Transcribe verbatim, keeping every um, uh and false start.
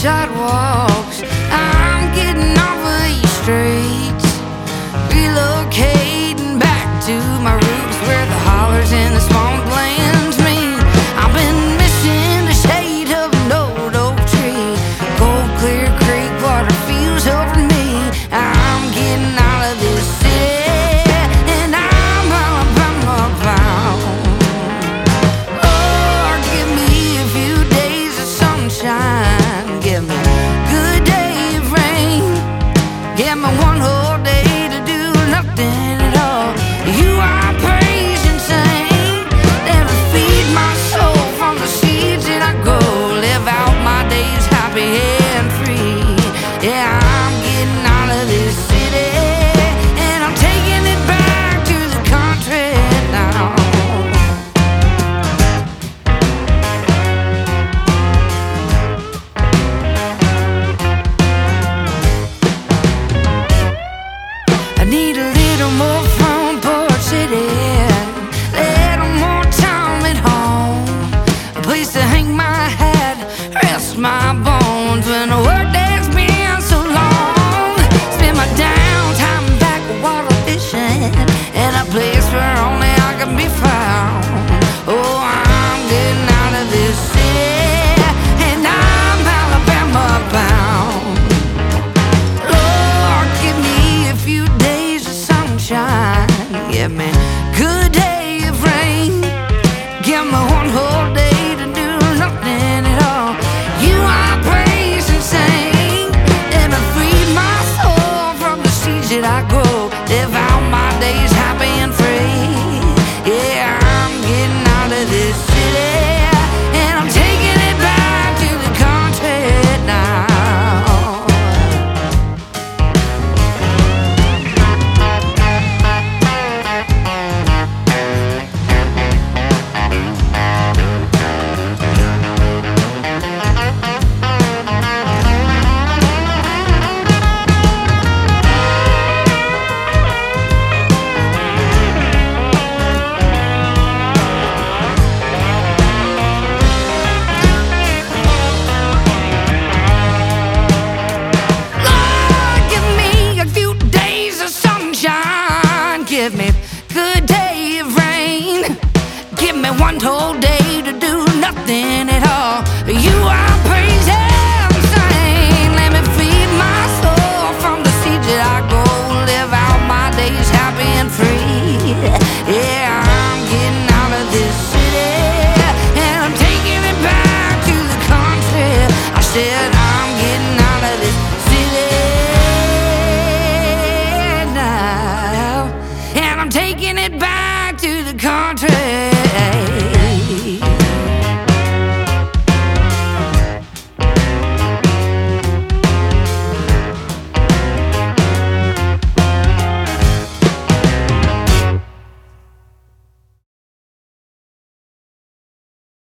sidewalks. I'm getting off of these streets, relocating back to my roots where the hollers and the swamplands meet. I've been missing the shade of an old oak tree, cold clear creek water feels over me. I'm getting out of this city and I'm Alabama bound. Oh, give me a few days of sunshine, give me a good day of rain, give me one whole day to do nothing at all. You are praise and sing, never feed my soul from the seeds that I grow. Live out my days happy and free. Yeah, I'm getting out of this city and I'm taking it back to the country now. I need a little more from Port City, a little more time at home, a place to hang my head, rest my bones when the workday's been so long. Spend my downtime back water fishing in a place where only I can be found. Oh, I'm getting out of this city and I'm Alabama bound. Lord, give me a few days of sunshine, give me a good day of rain, give me one whole day to do nothing at all. You are praise and sing, let me free my soul from the seeds that I grow. Live out my days happy and free. Yeah, I'm getting out of this city and I'm taking it back to the country now. Lord, give me a few days of sunshine, give me a good day of rain, give me one whole day to do nothing at all. You are praise and sing, let me feed my soul from the seeds that I grow. Live out my days happy and free. Yeah, I'm getting out of this city and I'm taking it back to the country. I said I'm getting out of this city now and I'm taking it back to the country.